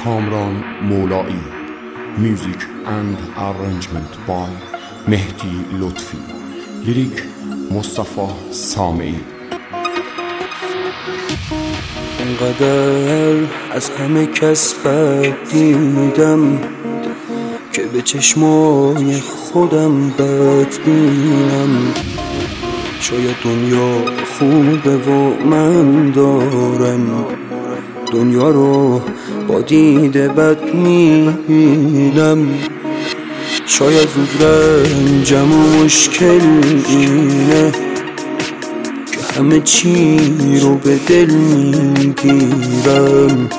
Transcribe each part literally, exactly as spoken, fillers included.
کامران مولایی. Music and arrangement by مهدی لطفی. لیریک مصطفی سامعی. انقدر از همه کس بد دیدم که به چشمای خودم بد بینم. شاید دنیا خوبه و من دارم دنیا رو با دید بد میبینم. شاید زود رنجم و مشکل اینه که همه چی رو به دل میگیرم.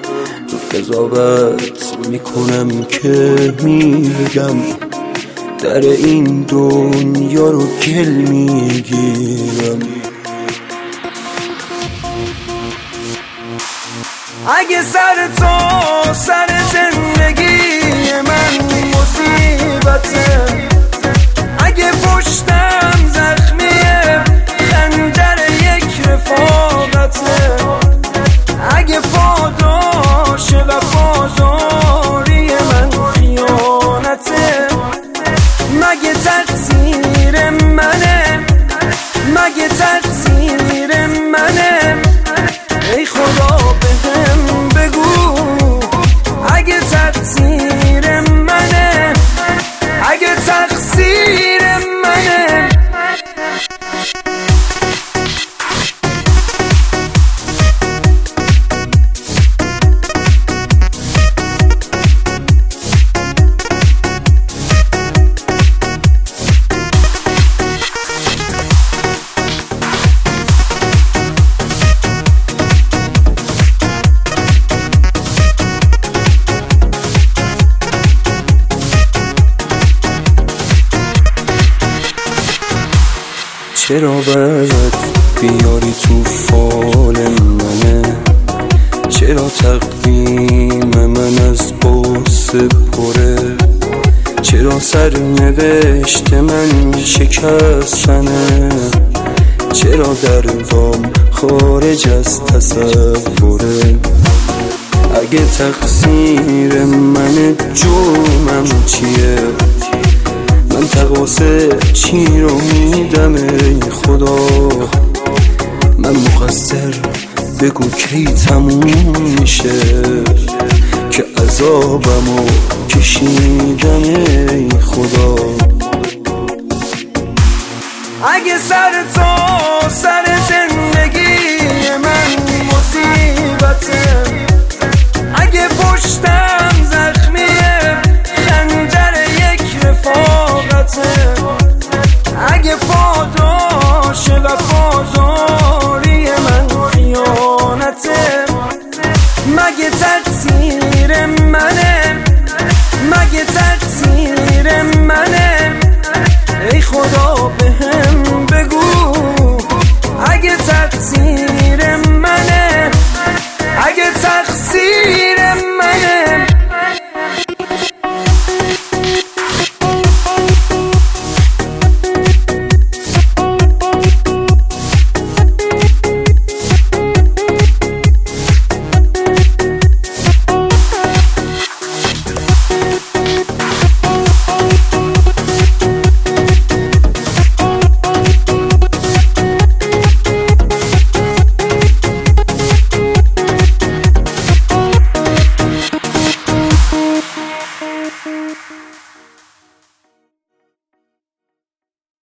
قضاوت میکنم که میگم در این دنیا رو گل میگیرم. اگه سر تو سر زندگی من مصیبته، اگه پشتم زخمیه خنجر یک رفاقته، اگه پاداش وفاداری من خیانته، مگه تقصیر منه مگه تقصیر منه؟ ای خدا بهم بگو اگه تقصیر منه اگه تقصیر منه. چرا باید بیاری تو فال منه؟ چرا تقویم من از باس پره؟ چرا سرنوشت من شکستنه؟ چرا دردام خارج از تصوره؟ اگه تقصیر من جرمم چیه؟ من تقاصر چی رو میدم ای خدا؟ من مقصر بگو کی تموم میشه که عذابمو کشیدم ای خدا. اگه سر تو